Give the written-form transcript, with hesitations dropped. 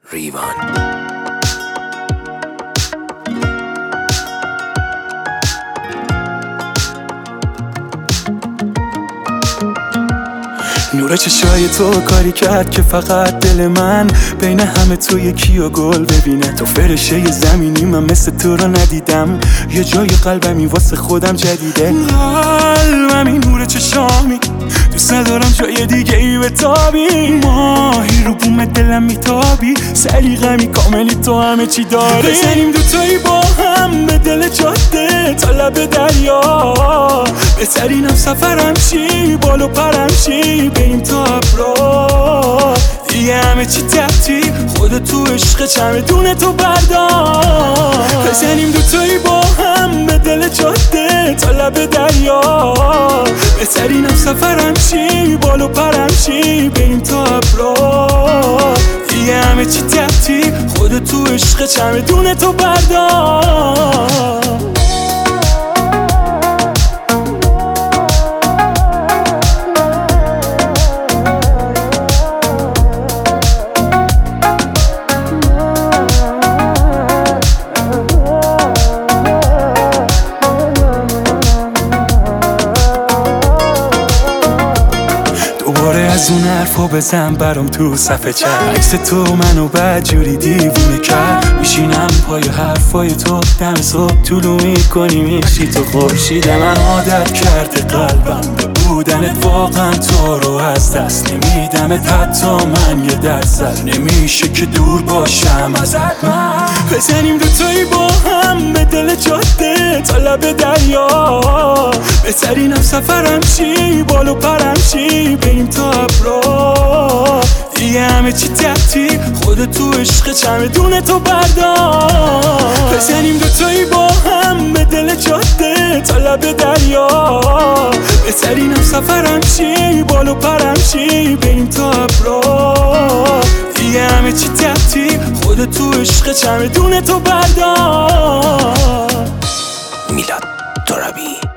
ریوان. نور چشای تو کاری کرد که فقط دل من بین همه تو یکی و گل ببینه. تو فرشه ی زمینی، من مثل تو رو ندیدم. یه جای قلبمی واسه خودم جدیده. قلبمی نور چشامی، دوست ندارم جای دیگه ای بتابی. ماهی رو بوم دلم میتابی، سلیقه‌می کاملی، تو همه چی داری. بزنیم دوتایی با هم به دل جاده تا لب دریا. بهترینم سفرم چی، بالو پرم چی، بریم تا ابرا. دیگه همه چی تحتی، خودت تو عشق چمدون تو بردار. بزنیم دوتایی با هم به دل جاده تا لب دریا. بهترینم سفرم چی، بالو پرم چی، بریم تا ابرا. دیگه همه چی تحتی، خودت تو عشق چمدون تو بردار. دوباره از اون حرفا بزن برام تو صفحه چت. عکس تو منو بدجوری دیوونه کرد. میشینم پای حرفای تو، دم صبح طولو میکنی میشی تو خورشید. من عادت کرده قلبم به بودنت، واقعا تو رو از دست نمیدمت. حتی من یه درصد نمیشه که دور باشم ازت. بزنیم دوتایی با هم به دل جاده تا لب دریا. بهترینم سفرم چی، بالو پرم چی، بریم تا ابرا. دیگه همه چی تحتی، خودت تو عشق چمدون تو بردار. بزنیم دوتایی با هم به دل جاده تا لب دریا. بهترینم سفرم چی، بالو پرم چی، بریم تا ابرا. دیگه همه چی تحتی، خودت تو عشق چمدون تو بردار. میلاد ترابی.